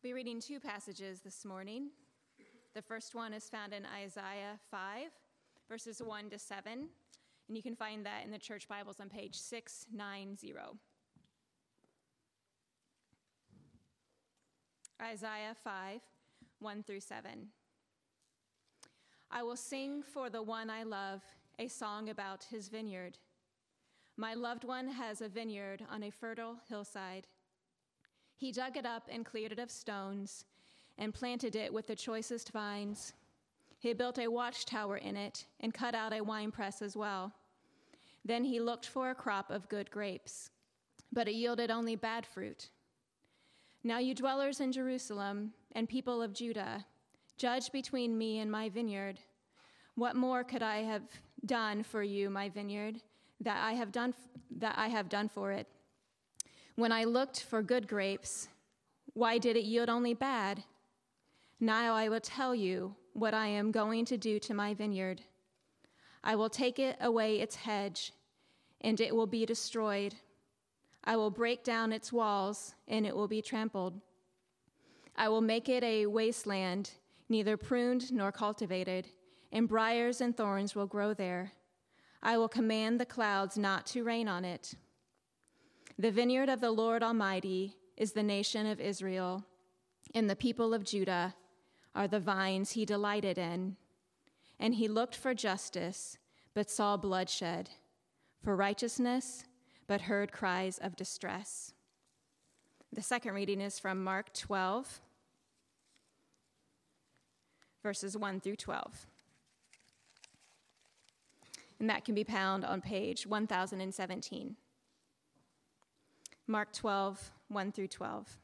Be reading two passages this morning. The first one is found in Isaiah 5, verses 1 to 7, and you can find that in the church Bibles on page 690. Isaiah 5, 1 through 7. I will sing for the one I love a song about his vineyard. My loved one has a vineyard on a fertile hillside. He dug it up and cleared it of stones and planted it with the choicest vines. He built a watchtower in it and cut out a winepress as well. Then he looked for a crop of good grapes, but it yielded only bad fruit. Now you dwellers in Jerusalem and people of Judah, judge between me and my vineyard. What more could I have done for you, my vineyard, that I have done for it? When I looked for good grapes, why did it yield only bad? Now I will tell you what I am going to do to my vineyard. I will take it away its hedge, and it will be destroyed. I will break down its walls, and it will be trampled. I will make it a wasteland, neither pruned nor cultivated, and briars and thorns will grow there. I will command the clouds not to rain on it. The vineyard of the Lord Almighty is the nation of Israel, and the people of Judah are the vines he delighted in. And he looked for justice, but saw bloodshed, for righteousness, but heard cries of distress. The second reading is from Mark 12, verses 1 through 12. And that can be found on page 1017. Mark 12, 1 through 12.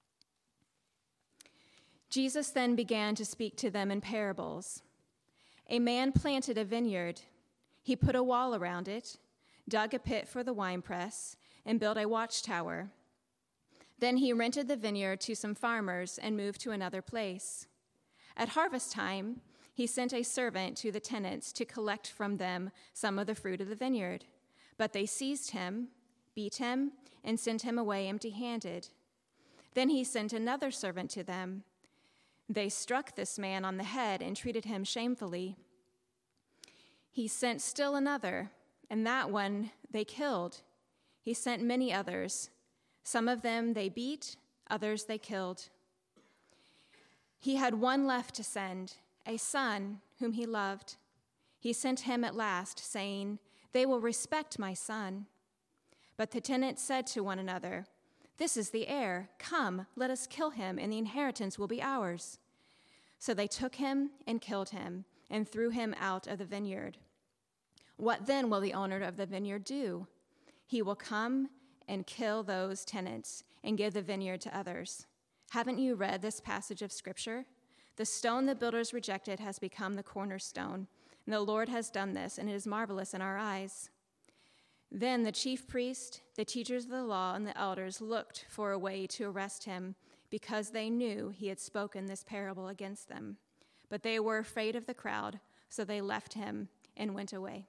Jesus then began to speak to them in parables. A man planted a vineyard. He put a wall around it, dug a pit for the winepress, and built a watchtower. Then he rented the vineyard to some farmers and moved to another place. At harvest time, he sent a servant to the tenants to collect from them some of the fruit of the vineyard. But they seized him, beat him, and sent him away empty-handed. Then he sent another servant to them. They struck this man on the head and treated him shamefully. He sent still another, and that one they killed. He sent many others. Some of them they beat, others they killed. He had one left to send, a son whom he loved. He sent him at last, saying, "They will respect my son." But the tenants said to one another, "This is the heir. Come, let us kill him, and the inheritance will be ours." So they took him and killed him and threw him out of the vineyard. What then will the owner of the vineyard do? He will come and kill those tenants and give the vineyard to others. Haven't you read this passage of Scripture? The stone the builders rejected has become the cornerstone, and the Lord has done this, and it is marvelous in our eyes. Then the chief priest, the teachers of the law, and the elders looked for a way to arrest him because they knew he had spoken this parable against them. But they were afraid of the crowd, so they left him and went away.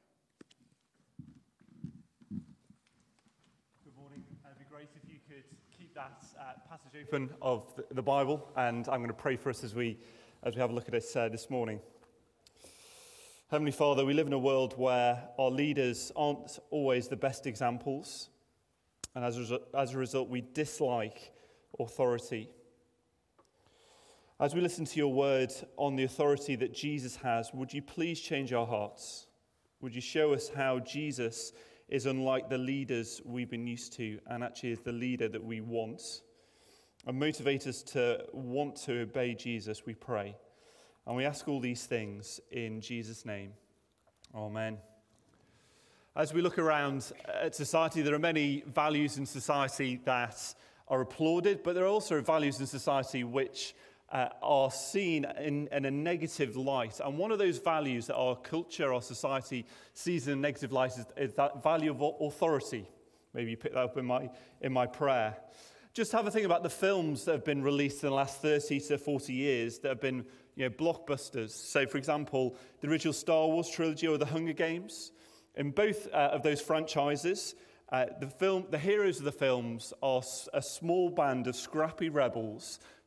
Good morning. It'd be great if you could keep that passage open of the Bible, and I'm going to pray for us as we have a look at it this morning. Heavenly Father, we live in a world where our leaders aren't always the best examples, and as a result, we dislike authority. As we listen to your word on the authority that Jesus has, would you please change our hearts? Would you show us how Jesus is unlike the leaders we've been used to, and actually is the leader that we want? And motivate us to want to obey Jesus, we pray. And we ask all these things in Jesus' name. Amen. As we look around at society, there are many values in society that are applauded, but there are also values in society which are seen in a negative light. And one of those values that our culture, our society sees in a negative light is that value of authority. Maybe you pick that up in my prayer. Just have a think about the films that have been released in the last 30 to 40 years that have been blockbusters. So, for example, the original Star Wars trilogy or the Hunger Games. In both of those franchises, the heroes of the films are a small band of scrappy rebels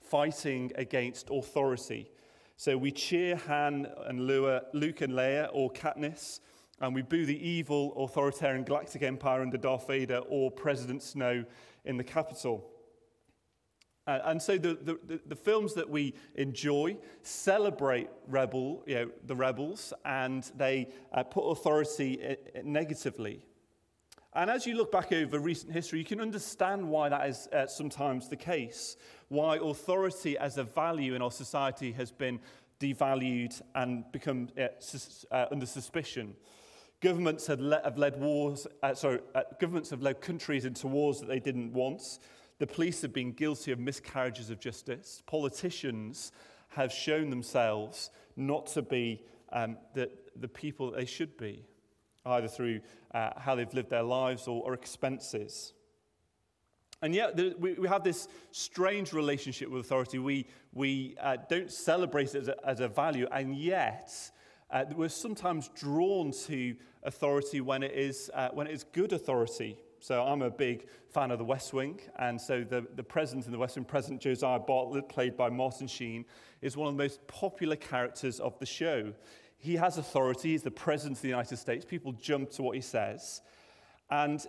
fighting against authority. So we cheer Han and Luke and Leia, or Katniss, and we boo the evil authoritarian Galactic Empire under Darth Vader or President Snow in the Capitol. And so the films that we enjoy celebrate the rebels, and they put authority negatively. And as you look back over recent history, you can understand why that is sometimes the case, why authority as a value in our society has been devalued and become under suspicion. Governments have led countries into wars that they didn't want. The police have been guilty of miscarriages of justice. Politicians have shown themselves not to be the people that they should be, either through how they've lived their lives or expenses. And yet we have this strange relationship with authority. We don't celebrate it as a value, and yet we're sometimes drawn to authority when it is good authority. So I'm a big fan of The West Wing, and so the president in The West Wing, President Josiah Bartlet, played by Martin Sheen, is one of the most popular characters of the show. He has authority. He's the president of the United States. People jump to what he says. And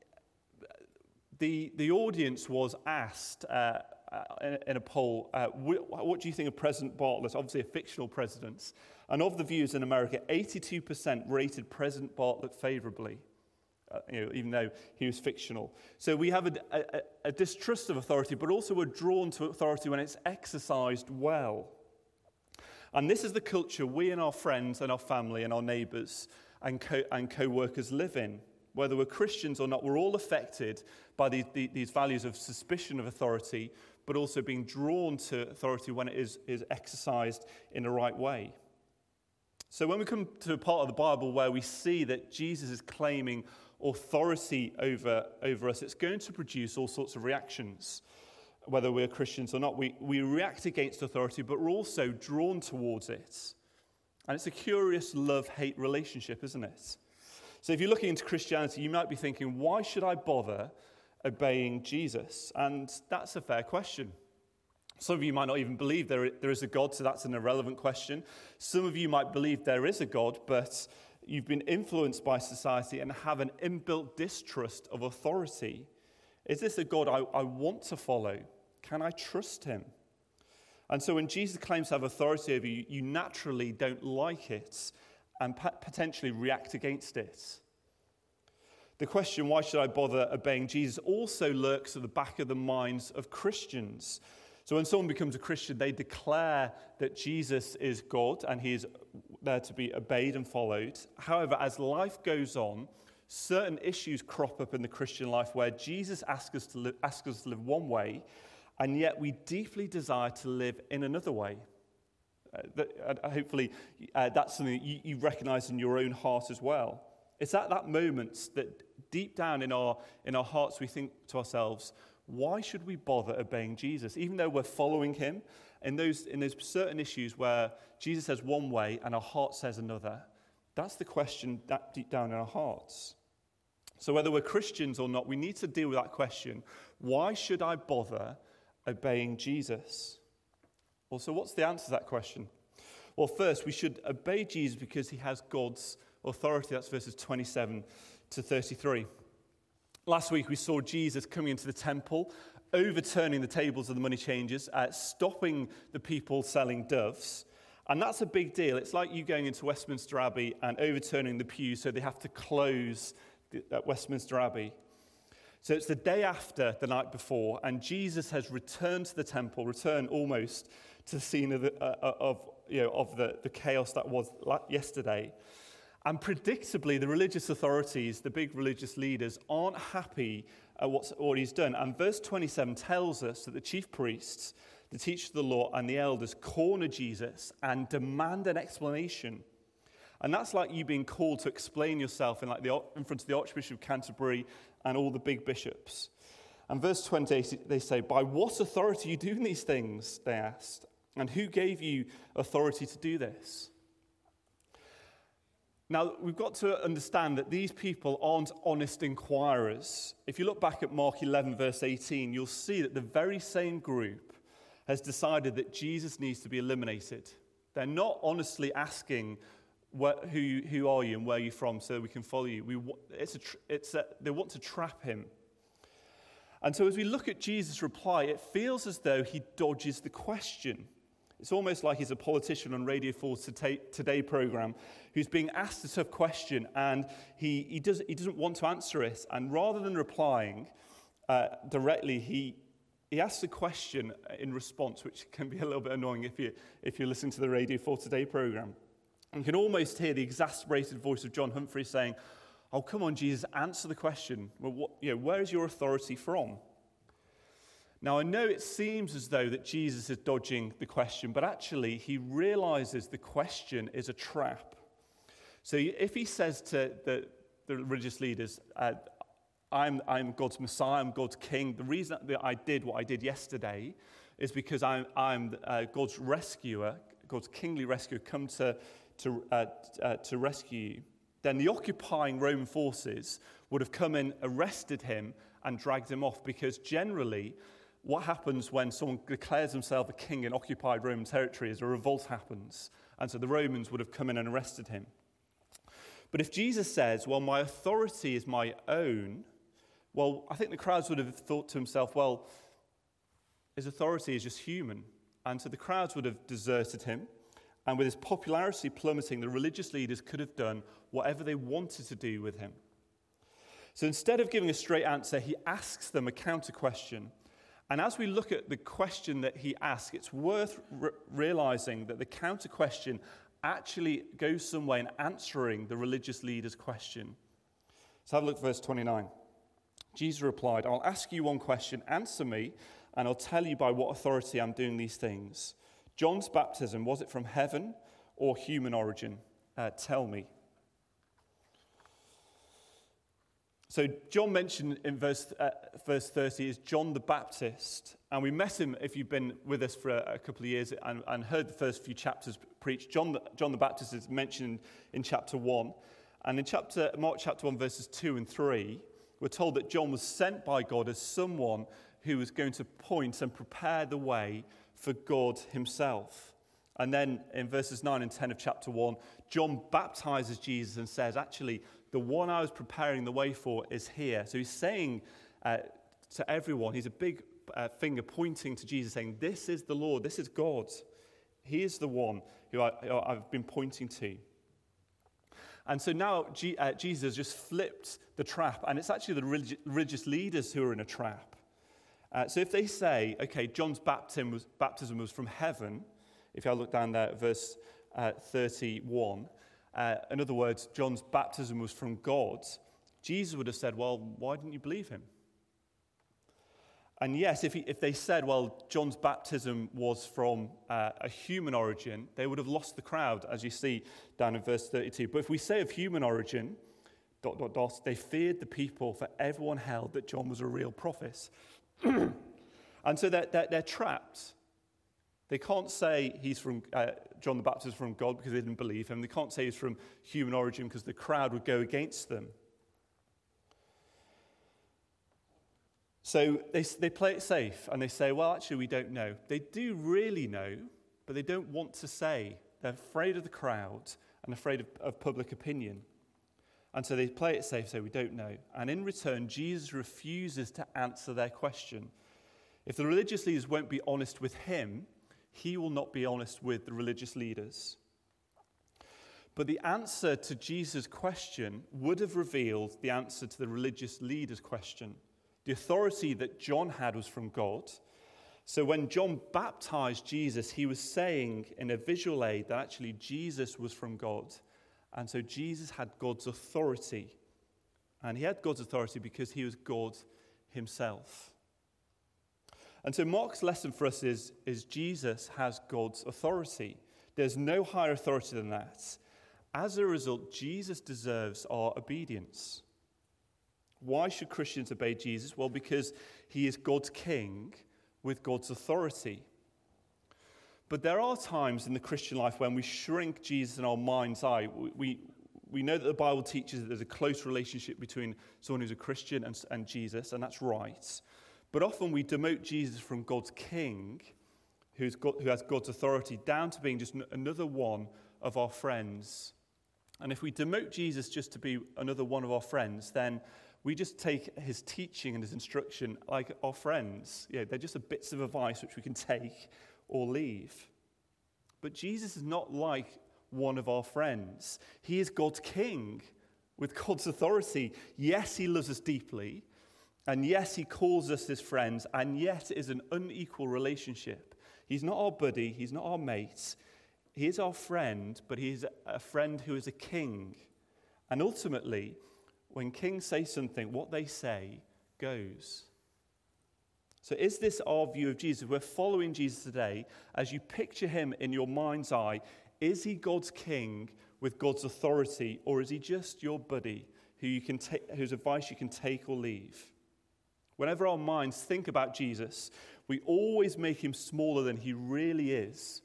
the audience was asked in a poll, what do you think of President Bartlet? Obviously a fictional president. And of the viewers in America, 82% rated President Bartlet favorably. Even though he was fictional. So we have a distrust of authority, but also we're drawn to authority when it's exercised well. And this is the culture we and our friends and our family and our neighbours and co-workers live in. Whether we're Christians or not, we're all affected by these values of suspicion of authority, but also being drawn to authority when it is exercised in the right way. So when we come to a part of the Bible where we see that Jesus is claiming authority over us, it's going to produce all sorts of reactions, whether we're Christians or not. We react against authority, but we're also drawn towards it. And it's a curious love-hate relationship, isn't it? So if you're looking into Christianity, you might be thinking, why should I bother obeying Jesus? And that's a fair question. Some of you might not even believe there is a God, so that's an irrelevant question. Some of you might believe there is a God, but you've been influenced by society and have an inbuilt distrust of authority. Is this a God I want to follow? Can I trust him? And so when Jesus claims to have authority over you, you naturally don't like it and potentially react against it. The question, why should I bother obeying Jesus, also lurks at the back of the minds of Christians. So when someone becomes a Christian, they declare that Jesus is God and he is there to be obeyed and followed. However, as life goes on, certain issues crop up in the Christian life where Jesus asks us to live one way, and yet we deeply desire to live in another way. Hopefully, that's something that you recognize in your own heart as well. It's at that moment that deep down in our hearts we think to ourselves, why should we bother obeying Jesus? Even though we're following him, in those certain issues where Jesus says one way and our heart says another, that's the question that deep down in our hearts. So whether we're Christians or not, we need to deal with that question. Why should I bother obeying Jesus? Well, so what's the answer to that question? Well, first, we should obey Jesus because he has God's authority. That's verses 27 to 33. Last week, we saw Jesus coming into the temple, overturning the tables of the money changers, stopping the people selling doves. And that's a big deal. It's like you going into Westminster Abbey and overturning the pews so they have to close at Westminster Abbey. So it's the day after the night before, and Jesus has returned to the temple, returned almost to the scene of the chaos that was yesterday. And predictably, the religious authorities, the big religious leaders, aren't happy at what he's done. And verse 27 tells us that the chief priests, the teachers of the law, and the elders corner Jesus and demand an explanation. And that's like you being called to explain yourself in front of the Archbishop of Canterbury and all the big bishops. And verse 28, they say, "By what authority are you doing these things?" they asked. "And who gave you authority to do this?" Now, we've got to understand that these people aren't honest inquirers. If you look back at Mark 11, verse 18, you'll see that the very same group has decided that Jesus needs to be eliminated. They're not honestly asking, who are you and where are you from so we can follow you. They want to trap him. And so as we look at Jesus' reply, it feels as though he dodges the question. It's almost like he's a politician on Radio 4's Today program who's being asked a tough question and he doesn't want to answer it. And rather than replying directly, he asks a question in response, which can be a little bit annoying if you're listening to the Radio 4 Today program. You can almost hear the exasperated voice of John Humphrey saying, "Oh, come on, Jesus, answer the question. Well, where is your authority from?" Now, I know it seems as though that Jesus is dodging the question, but actually he realizes the question is a trap. So if he says to the religious leaders, I'm God's Messiah, I'm God's King, the reason that I did what I did yesterday is because I'm God's rescuer, God's kingly rescuer, come to rescue you, then the occupying Roman forces would have come in, arrested him, and dragged him off, because generally what happens when someone declares himself a king in occupied Roman territory is a revolt happens, and so the Romans would have come in and arrested him. But if Jesus says, well, my authority is my own, well, I think the crowds would have thought to himself, well, his authority is just human, and so the crowds would have deserted him. And with his popularity plummeting, the religious leaders could have done whatever they wanted to do with him. So instead of giving a straight answer, he asks them a counter question. And as we look at the question that he asks, it's worth realizing that the counter question actually goes some way in answering the religious leaders' question. So have a look at verse 29. Jesus replied, "I'll ask you one question, answer me, and I'll tell you by what authority I'm doing these things. John's baptism, was it from heaven or human origin? Tell me." So John mentioned in verse 30 is John the Baptist. And we met him, if you've been with us for a couple of years and heard the first few chapters preached. John the Baptist is mentioned in chapter 1. And in Mark chapter 1, verses 2 and 3, we're told that John was sent by God as someone who was going to point and prepare the way for God himself. And then in verses 9 and 10 of chapter 1, John baptizes Jesus and says, actually, the one I was preparing the way for is here. So he's saying to everyone, he's a big finger pointing to Jesus, saying, this is the Lord, this is God. He is the one who I've been pointing to. And so now Jesus just flipped the trap, and it's actually the religious leaders who are in a trap. So if they say, okay, John's baptism was from heaven, if you look down there at verse 31, in other words, John's baptism was from God, Jesus would have said, well, why didn't you believe him? And yes, if they said, well, John's baptism was from a human origin, they would have lost the crowd, as you see down in verse 32. But if we say of human origin, ... they feared the people, for everyone held that John was a real prophet. And so they're trapped. They can't say he's from John the Baptist from God because they didn't believe him. They can't say he's from human origin because the crowd would go against them. So they play it safe and they say, well, actually, we don't know. They do really know, but they don't want to say. They're afraid of the crowd and afraid of public opinion. And so they play it safe, say we don't know. And in return, Jesus refuses to answer their question. If the religious leaders won't be honest with him, he will not be honest with the religious leaders. But the answer to Jesus' question would have revealed the answer to the religious leaders' question. The authority that John had was from God. So when John baptized Jesus, he was saying in a visual aid that actually Jesus was from God. And so Jesus had God's authority. And he had God's authority because he was God himself. And so Mark's lesson for us is Jesus has God's authority. There's no higher authority than that. As a result, Jesus deserves our obedience. Why should Christians obey Jesus? Well, because he is God's king with God's authority. But there are times in the Christian life when we shrink Jesus in our mind's eye. We know that the Bible teaches that there's a close relationship between someone who's a Christian and Jesus, and that's right. But often we demote Jesus from God's king who has God's authority, down to being just another one of our friends. And if we demote Jesus just to be another one of our friends, then we just take his teaching and his instruction like our friends. Yeah, they're just bits of advice which we can take or leave. But Jesus is not like one of our friends. He is God's king with God's authority. Yes, he loves us deeply. And yes, he calls us his friends. And yet it is an unequal relationship. He's not our buddy. He's not our mate. He is our friend, but he is a friend who is a king. And ultimately, when kings say something, what they say goes. So is this our view of Jesus? We're following Jesus today. As you picture him in your mind's eye, is he God's king with God's authority, or is he just your buddy whose advice you can take or leave? Whenever our minds think about Jesus, we always make him smaller than he really is.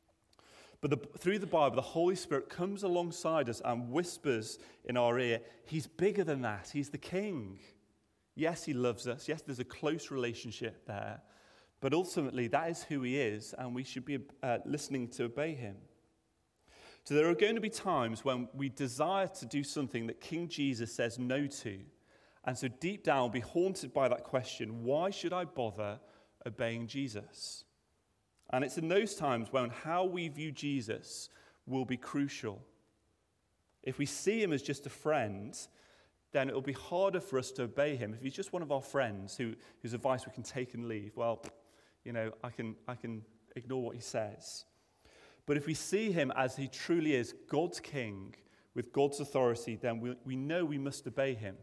But through the Bible, the Holy Spirit comes alongside us and whispers in our ear, he's bigger than that. He's the king. Yes, he loves us. Yes, there's a close relationship there. But ultimately, that is who he is, and we should be listening to obey him. So there are going to be times when we desire to do something that King Jesus says no to. And so deep down, we'll be haunted by that question, why should I bother obeying Jesus? And it's in those times when how we view Jesus will be crucial. If we see him as just a friend, then it'll be harder for us to obey him. If he's just one of our friends whose advice we can take and leave, well, I can ignore what he says. But if we see him as he truly is, God's king with God's authority, then we know we must obey him.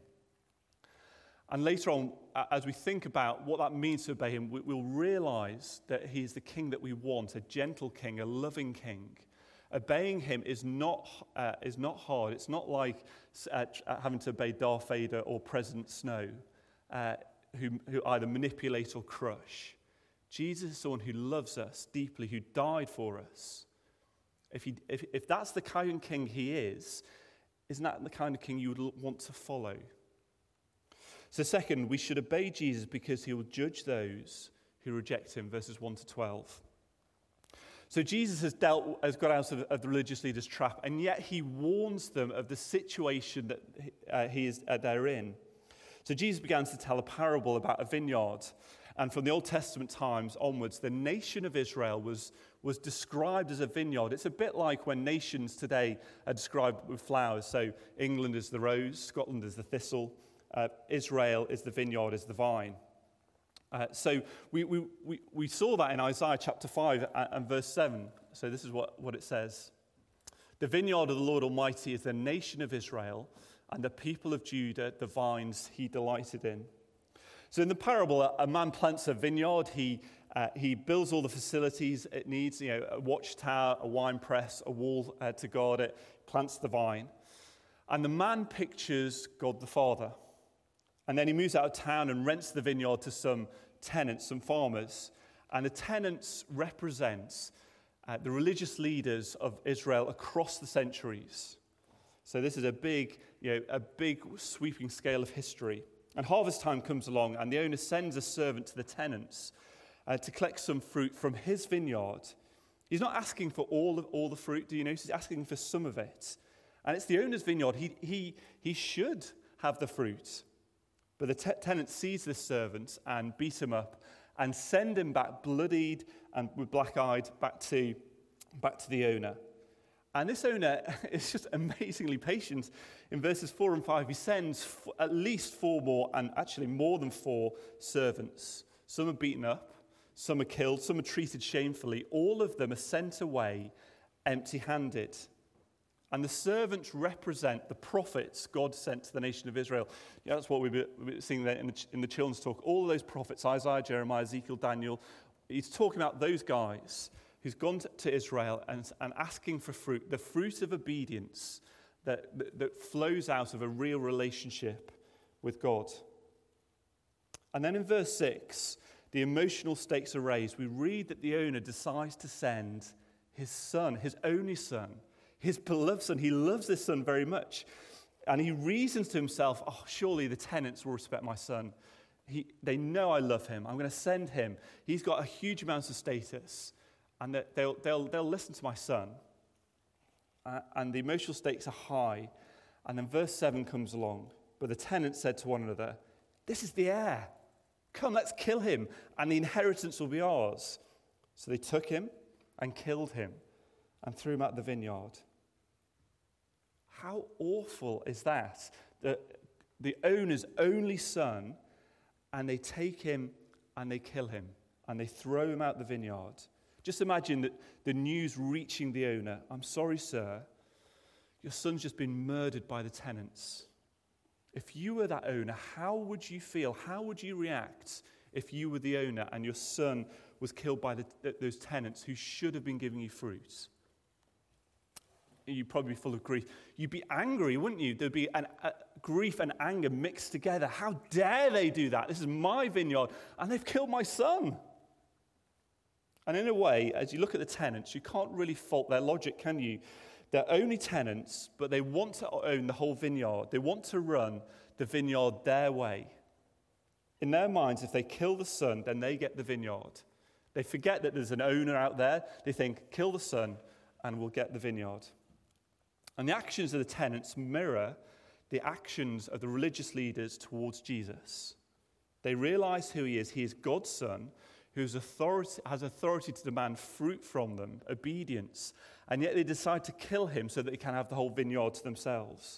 And later on, as we think about what that means to obey him, we'll realize that he is the king that we want, a gentle king, a loving king. Obeying him is not hard. It's not like having to obey Darth Vader or President Snow, who either manipulate or crush. Jesus is someone who loves us deeply, who died for us. If that's the kind of king he is, isn't that the kind of king you would want to follow? So second, we should obey Jesus because he will judge those who reject him, verses 1 to 12. So Jesus has got out of the religious leaders' trap, and yet he warns them of the situation that they're in. So Jesus begins to tell a parable about a vineyard. And from the Old Testament times onwards, the nation of Israel was described as a vineyard. It's a bit like when nations today are described with flowers. So England is the rose, Scotland is the thistle, Israel is the vineyard, is the vine. So we saw that in Isaiah chapter 5 and verse 7. So this is what it says. The vineyard of the Lord Almighty is the nation of Israel, and the people of Judah, the vines he delighted in. So in the parable, a man plants a vineyard. He builds all the facilities it needs, a watchtower, a wine press, a wall to guard it, plants the vine. And the man pictures God the Father. And then he moves out of town and rents the vineyard to some tenants, some farmers. And the tenants represent the religious leaders of Israel across the centuries. So this is a big sweeping scale of history. And harvest time comes along, and the owner sends a servant to the tenants to collect some fruit from his vineyard. He's not asking for all the fruit, do you notice? He's asking for some of it. And it's the owner's vineyard. He should have the fruit. But the tenant sees this servant and beat him up and send him back bloodied and with black-eyed back to the owner. And this owner is just amazingly patient. In verses 4 and 5, he sends at least 4 more, and actually more than 4 servants. Some are beaten up, some are killed, some are treated shamefully. All of them are sent away empty-handed. And the servants represent the prophets God sent to the nation of Israel. Yeah, that's what we've been seeing there in the children's talk. All of those prophets, Isaiah, Jeremiah, Ezekiel, Daniel, he's talking about those guys who's gone to Israel and asking for fruit, the fruit of obedience that flows out of a real relationship with God. And then in verse 6, the emotional stakes are raised. We read that the owner decides to send his son, his only son, his beloved son. He loves this son very much. And he reasons to himself, surely the tenants will respect my son. They know I love him. I'm going to send him. He's got a huge amount of status. and that they'll listen to my son. And the emotional stakes are high. And then verse 7 comes along. But the tenants said to one another, "This is the heir. Come, let's kill him, and the inheritance will be ours." So they took him and killed him and threw him out the vineyard. How awful is that? The owner's only son, and they take him and they kill him and they throw him out the vineyard. Just imagine that the news reaching the owner. "I'm sorry, sir, your son's just been murdered by the tenants." If you were that owner, how would you feel? How would you react if you were the owner and your son was killed by those tenants who should have been giving you fruit? You'd probably be full of grief. You'd be angry, wouldn't you? There'd be grief and anger mixed together. How dare they do that? This is my vineyard, and they've killed my son. And in a way, as you look at the tenants, you can't really fault their logic, can you? They're only tenants, but they want to own the whole vineyard. They want to run the vineyard their way. In their minds, if they kill the son, then they get the vineyard. They forget that there's an owner out there. They think, kill the son, and we'll get the vineyard. And the actions of the tenants mirror the actions of the religious leaders towards Jesus. They realize who he is. He is God's son, who has authority to demand fruit from them, obedience. And yet they decide to kill him so that they can have the whole vineyard to themselves.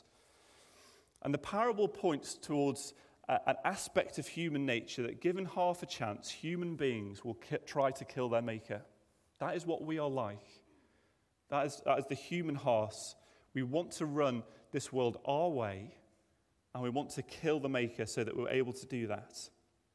And the parable points towards an aspect of human nature that, given half a chance, human beings will try to kill their maker. That is what we are like. That is the human heart. We want to run this world our way, and we want to kill the maker so that we're able to do that.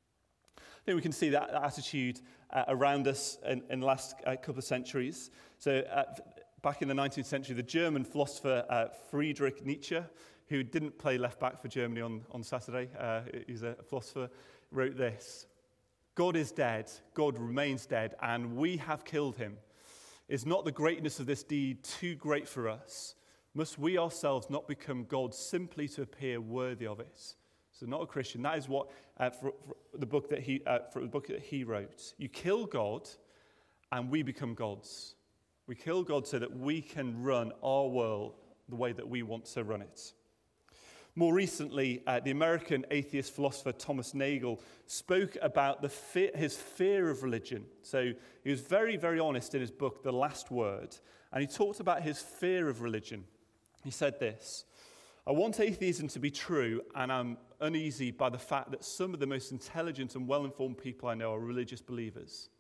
I think we can see that attitude around us in the last couple of centuries. So back in the 19th century, the German philosopher Friedrich Nietzsche, who didn't play left back for Germany on Saturday, he's a philosopher, wrote this: "God is dead, God remains dead, and we have killed him. Is not the greatness of this deed too great for us? Must we ourselves not become gods simply to appear worthy of it?" So not a Christian. That is what for the book that he wrote. You kill God, and we become gods. We kill God so that we can run our world the way that we want to run it. More recently, the American atheist philosopher Thomas Nagel spoke about his fear of religion. So he was very, very honest in his book, The Last Word, and he talked about his fear of religion. He said this: "I want atheism to be true, and I'm uneasy by the fact that some of the most intelligent and well-informed people I know are religious believers.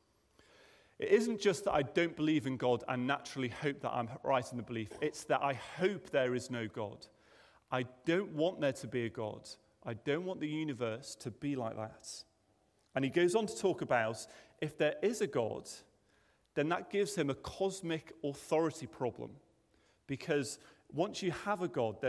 It isn't just that I don't believe in God and naturally hope that I'm right in the belief. It's that I hope there is no God. I don't want there to be a God. I don't want the universe to be like that." And he goes on to talk about, if there is a God, then that gives him a cosmic authority problem. Because once you have a God,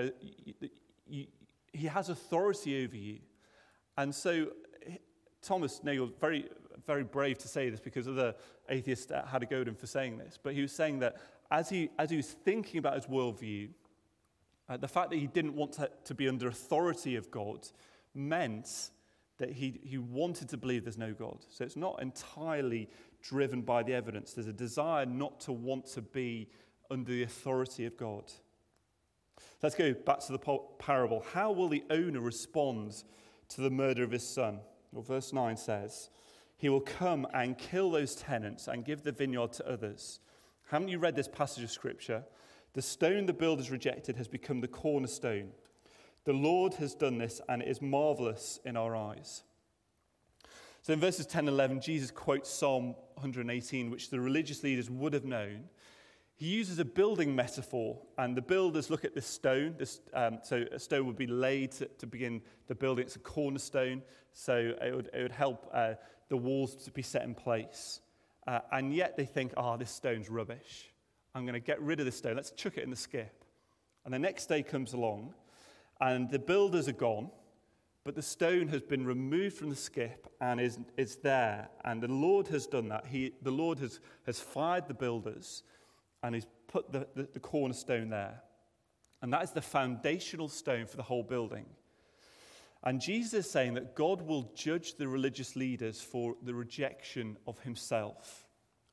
he has authority over you. And so Thomas Nagel, very, very brave to say this, because other atheists had a go at him for saying this, but he was saying that as he was thinking about his worldview, the fact that he didn't want to be under authority of God meant that he wanted to believe there's no God. So it's not entirely driven by the evidence. There's a desire not to want to be under the authority of God. Let's go back to the parable. How will the owner respond to the murder of his son? Well, verse 9 says, "He will come and kill those tenants and give the vineyard to others." Haven't you read this passage of Scripture? "The stone the builders rejected has become the cornerstone. The Lord has done this, and it is marvelous in our eyes." So in verses 10 and 11, Jesus quotes Psalm 118, which the religious leaders would have known. He uses a building metaphor, and the builders look at this stone. So a stone would be laid to begin the building. It's a cornerstone, so it would help the walls to be set in place. And yet they think, this stone's rubbish. I'm going to get rid of this stone. Let's chuck it in the skip. And the next day comes along, and the builders are gone, but the stone has been removed from the skip and is there. And the Lord has done that. The Lord has fired the builders, and he's put the cornerstone there. And that is the foundational stone for the whole building. And Jesus is saying that God will judge the religious leaders for the rejection of himself.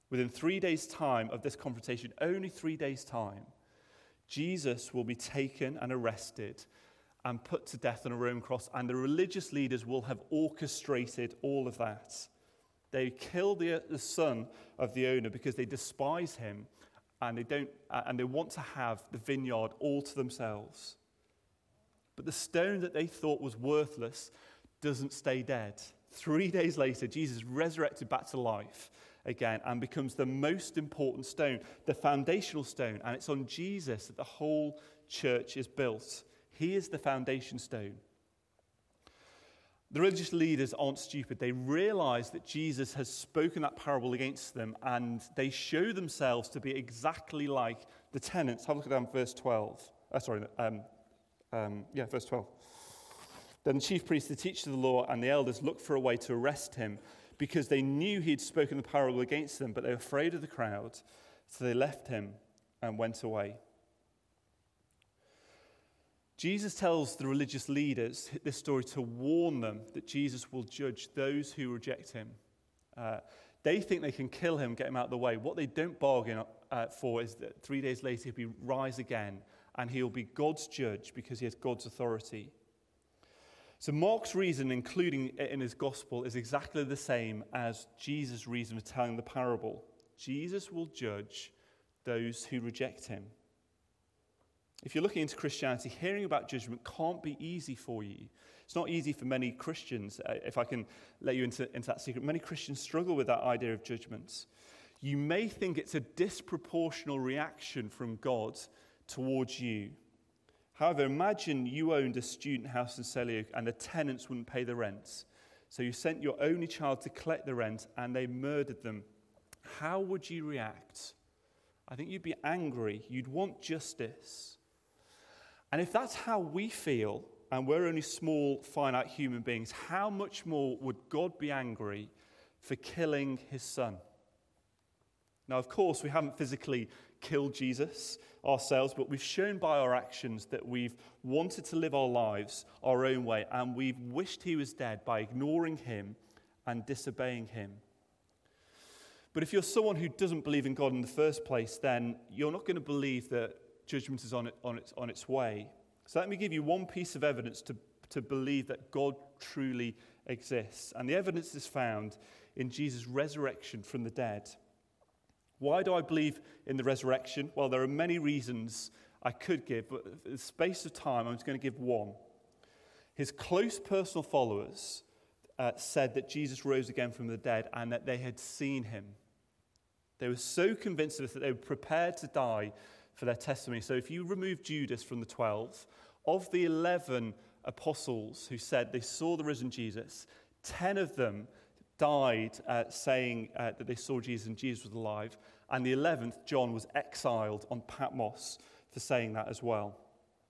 Within 3 days' time of this confrontation, only 3 days' time, Jesus will be taken and arrested and put to death on a Roman cross, and the religious leaders will have orchestrated all of that. They kill the son of the owner because they despise him, and they want to have the vineyard all to themselves. But the stone that they thought was worthless doesn't stay dead. 3 days later, Jesus is resurrected back to life again and becomes the most important stone, the foundational stone, and it's on Jesus that the whole church is built. He is the foundation stone. The religious leaders aren't stupid. They realize that Jesus has spoken that parable against them, and they show themselves to be exactly like the tenants. Have a look at verse 12. Verse 12. Then the chief priests, the teachers of the law, and the elders looked for a way to arrest him because they knew he had spoken the parable against them, but they were afraid of the crowd, so they left him and went away. Jesus tells the religious leaders this story to warn them that Jesus will judge those who reject him. They think they can kill him, get him out of the way. What they don't bargain for is that 3 days later he'll rise again, and he'll be God's judge because he has God's authority. So Mark's reason, including it in his gospel, is exactly the same as Jesus' reason for telling the parable. Jesus will judge those who reject him. If you're looking into Christianity, hearing about judgment can't be easy for you. It's not easy for many Christians. If I can let you into that secret, many Christians struggle with that idea of judgment. You may think it's a disproportional reaction from God towards you. However, imagine you owned a student house in Selly Oak and the tenants wouldn't pay the rent. So you sent your only child to collect the rent and they murdered them. How would you react? I think you'd be angry. You'd want justice. And if that's how we feel, and we're only small, finite human beings, how much more would God be angry for killing his son? Now, of course, we haven't physically killed Jesus ourselves, but we've shown by our actions that we've wanted to live our lives our own way, and we've wished he was dead by ignoring him and disobeying him. But if you're someone who doesn't believe in God in the first place, then you're not going to believe that judgment is on its way. So let me give you one piece of evidence to believe that God truly exists. And the evidence is found in Jesus' resurrection from the dead. Why do I believe in the resurrection? Well, there are many reasons I could give, but in the space of time, I'm just going to give one. His close personal followers said that Jesus rose again from the dead and that they had seen him. They were so convinced of this that they were prepared to die for their testimony. So if you remove Judas from the 12, of the 11 apostles who said they saw the risen Jesus, 10 of them died saying that they saw Jesus and Jesus was alive. And the 11th, John, was exiled on Patmos for saying that as well.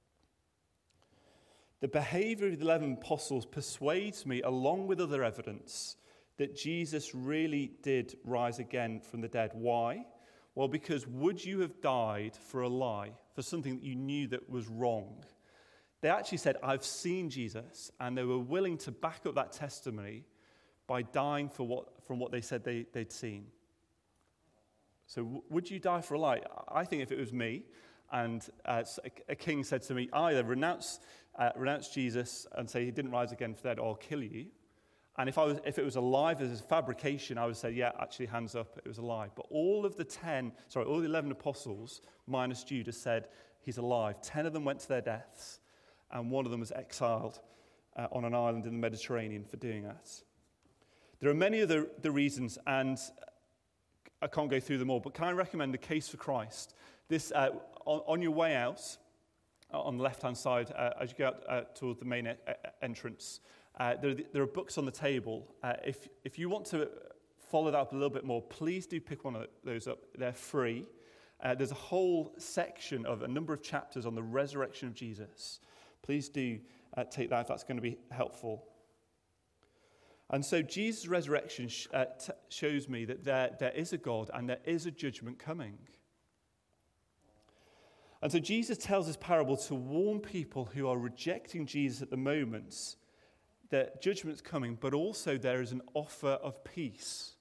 The behavior of the 11 apostles persuades me, along with other evidence, that Jesus really did rise again from the dead. Why? Well, because would you have died for a lie, for something that you knew that was wrong? They actually said, I've seen Jesus, and they were willing to back up that testimony by dying from what they said they'd seen. So would you die for a lie? I think if it was me, and a king said to me, either renounce Jesus and say he didn't rise again from the dead, or I'll kill you. And if it was alive as a fabrication, I would say, yeah, actually, hands up, it was a lie. But all the 11 apostles, minus Judas, said he's alive. 10 of them went to their deaths, and one of them was exiled on an island in the Mediterranean for doing that. There are many other reasons, and I can't go through them all, but can I recommend The Case for Christ? This, on your way out, on the left-hand side, as you go out toward the main entrance, there are books on the table. If you want to follow that up a little bit more, please do pick one of those up. They're free. There's a whole section of a number of chapters on the resurrection of Jesus. Please do take that if that's going to be helpful. And so Jesus' resurrection shows me that there is a God and there is a judgment coming. And so Jesus tells this parable to warn people who are rejecting Jesus at the moment that judgment's coming, but also there is an offer of peace.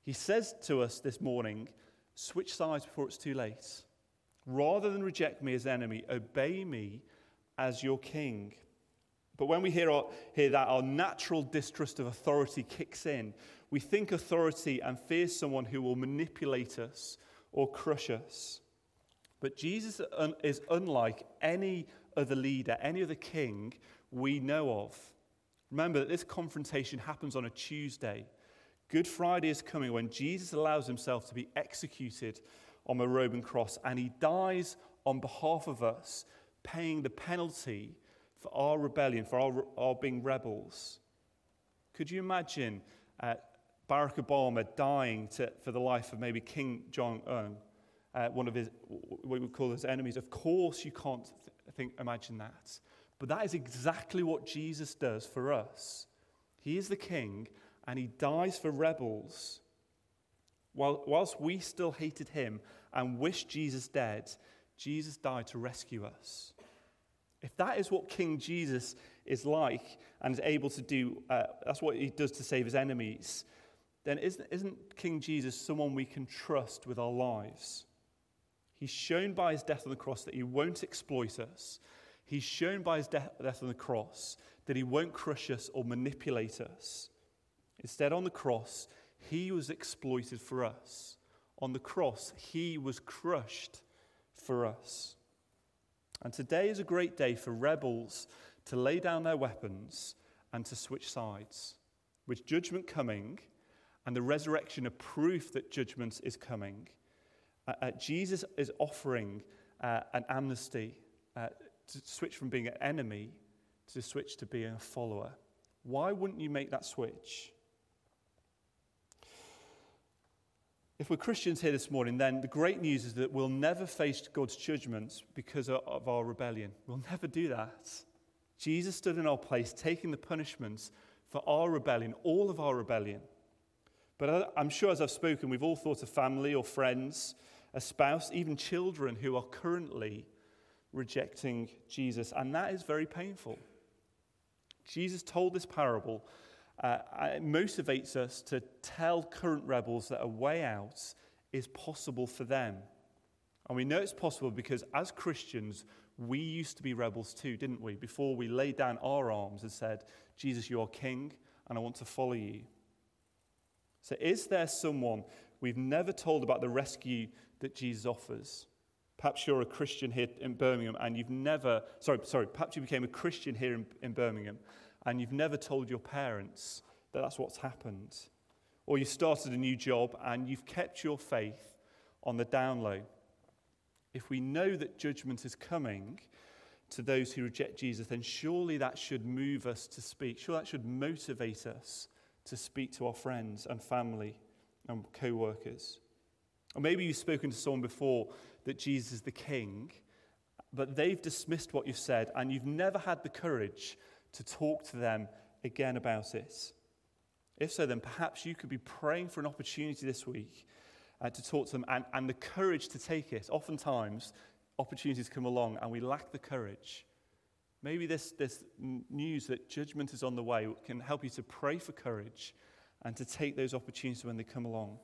He says to us this morning, switch sides before it's too late. Rather than reject me as enemy, obey me as your king. But when we hear that, our natural distrust of authority kicks in. We think authority and fear someone who will manipulate us or crush us. But Jesus is unlike any other leader, any other king we know of. Remember that this confrontation happens on a Tuesday. Good Friday is coming when Jesus allows himself to be executed on a Roman cross, and he dies on behalf of us, paying the penalty for our rebellion, for our being rebels. Could you imagine Barack Obama dying for the life of maybe Kim Jong-un, one of his, what we would call his enemies? Of course you can't imagine that. But that is exactly what Jesus does for us. He is the king, and he dies for rebels. Whilst we still hated him and wished Jesus dead, Jesus died to rescue us. If that is what King Jesus is like and is able to do, that's what he does to save his enemies, then isn't King Jesus someone we can trust with our lives? He's shown by his death on the cross that he won't exploit us. He's shown by his death on the cross that he won't crush us or manipulate us. Instead, on the cross, he was exploited for us. On the cross, he was crushed for us. And today is a great day for rebels to lay down their weapons and to switch sides. With judgment coming and the resurrection a proof that judgment is coming, Jesus is offering an amnesty to switch from being an enemy to switch to being a follower. Why wouldn't you make that switch? If we're Christians here this morning, then the great news is that we'll never face God's judgment because of our rebellion. We'll never do that. Jesus stood in our place, taking the punishments for our rebellion, all of our rebellion. But I'm sure as I've spoken, we've all thought of family or friends, a spouse, even children who are currently rejecting Jesus, and that is very painful. Jesus told this parable. It motivates us to tell current rebels that a way out is possible for them. And we know it's possible because as Christians, we used to be rebels too, didn't we? Before we laid down our arms and said, Jesus, you are king, and I want to follow you. So is there someone we've never told about the rescue that Jesus offers? Perhaps you're a Christian here in Birmingham and you've never, perhaps you became a Christian here in Birmingham and you've never told your parents that that's what's happened. Or you started a new job and you've kept your faith on the down low. If we know that judgment is coming to those who reject Jesus, then surely that should move us to speak. Surely that should motivate us to speak to our friends and family and co-workers. Or maybe you've spoken to someone before that Jesus is the king, but they've dismissed what you've said and you've never had the courage to talk to them again about it. If so, then perhaps you could be praying for an opportunity this week to talk to them and the courage to take it. Oftentimes, opportunities come along and we lack the courage. Maybe this news that judgment is on the way can help you to pray for courage and to take those opportunities when they come along.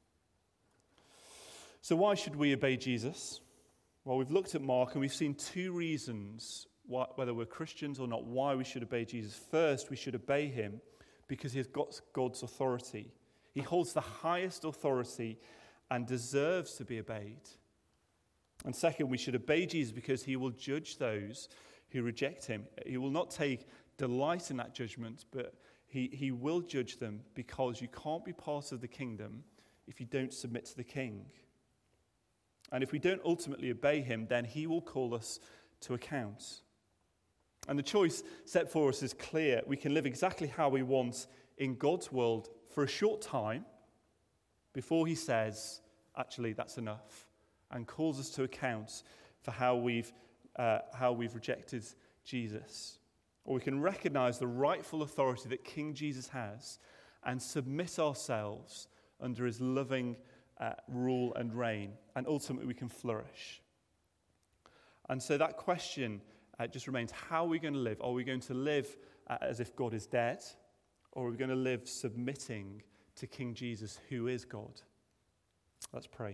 So why should we obey Jesus? Well, we've looked at Mark and we've seen two reasons, whether we're Christians or not, why we should obey Jesus. First, we should obey him because he has got God's authority. He holds the highest authority and deserves to be obeyed. And second, we should obey Jesus because he will judge those who reject him. He will not take delight in that judgment, but he will judge them because you can't be part of the kingdom if you don't submit to the king. And if we don't ultimately obey him, then he will call us to account. And the choice set for us is clear. We can live exactly how we want in God's world for a short time before he says, actually, that's enough, and calls us to account for how we've rejected Jesus. Or we can recognize the rightful authority that King Jesus has and submit ourselves under his loving rule and reign, and ultimately we can flourish. And so that question just remains, how are we going to live? Are we going to live as if God is dead, or are we going to live submitting to King Jesus, who is God. Let's pray.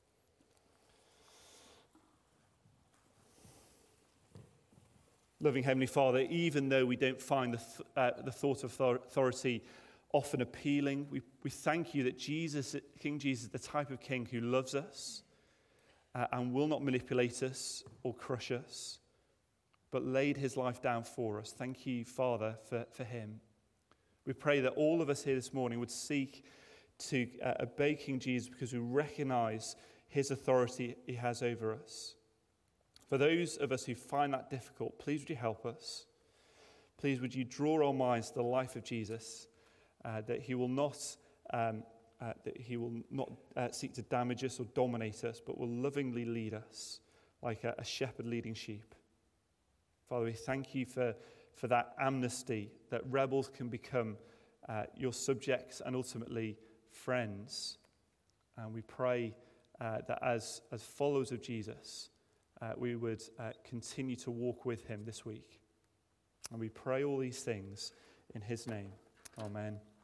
Loving Heavenly Father, even though we don't find the thought of authority often appealing, we thank you that Jesus, King Jesus, is the type of king who loves us and will not manipulate us or crush us, but laid his life down for us. Thank you, Father, for him. We pray that all of us here this morning would seek to obey King Jesus because we recognize his authority he has over us. For those of us who find that difficult, please would you help us? Please would you draw our minds to the life of Jesus, that he will not seek to damage us or dominate us, but will lovingly lead us like a shepherd leading sheep. Father, we thank you for that amnesty, that rebels can become your subjects and ultimately friends. And we pray that as followers of Jesus, we would continue to walk with him this week. And we pray all these things in his name. Amen.